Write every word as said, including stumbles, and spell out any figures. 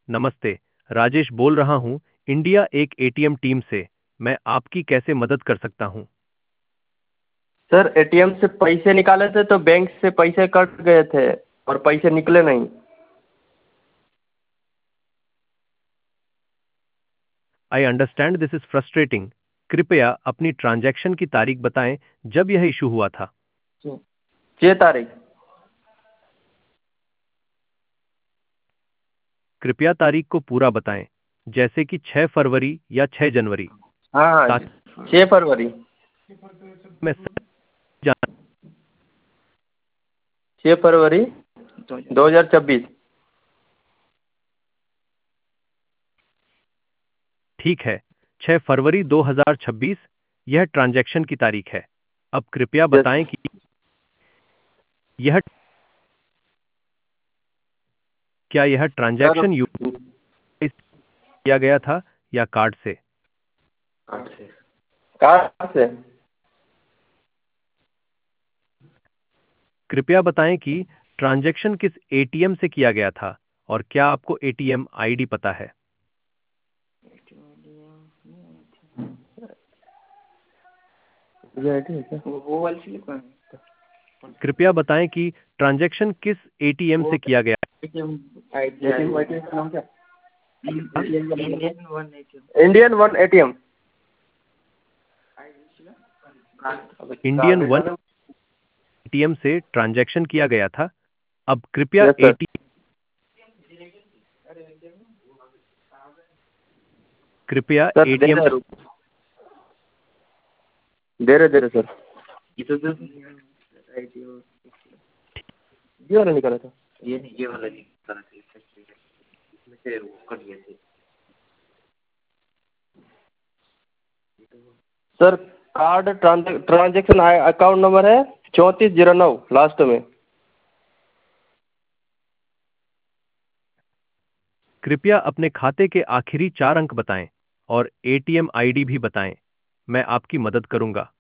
नमस्ते, राजेश बोल रहा हूँ, इंडिया एक एटीएम टीम से। मैं आपकी कैसे मदद कर सकता हूँ? सर एटीएम से पैसे निकाले थे तो बैंक से पैसे कट गए थे और पैसे निकले नहीं। I understand this is frustrating. कृपया अपनी ट्रांजैक्शन की तारीख बताएं जब यह इशू हुआ था। छः तारीख। कृपया तारीख को पूरा बताएं, जैसे कि छह फरवरी या छह जनवरी, हाँ हाँ, ताकि छः फरवरी। मैं सही जान। छः फरवरी दो हज़ार छब्बीस। ठीक है, छह फरवरी दो हज़ार छब्बीस यह ट्रांजैक्शन की तारीख है। अब कृपया यस। बताएं कि यह क्या यह सर ट्रांजैक्शन यूपीआई से किया गया था या कार्ड से? कहाँ से? कृपया बताएं कि ट्रांजैक्शन किस एटीएम से किया गया था और क्या आपको एटीएम आईडी पता है? ये आईडी है क्या? वो वाली से लिखवा कृपया बताएं कि ट्रांजैक्शन किस एटीएम वो से किया गया एटीएम आईडी एटीएम आईडी का नाम क्या? था? Indian one ATM. Indian one ATM. Indian one ATM से ट्रांजैक्शन किया गया था। अब कृपया यस सर। एटीएम कृपया सर दे एटीएम रहे रुक दे रहे दे रहे सर। ये वाला निकाला था। ये नहीं, ये वाला निकाला था। इसमें वो कट गए थे। Sir card transaction account number है चौंतीस जीरो नौ लास्ट में। कृपया अपने खाते के आखिरी चार अंक बताएं और एटीएम आईडी भी बताएं। मैं आपकी मदद करूंगा।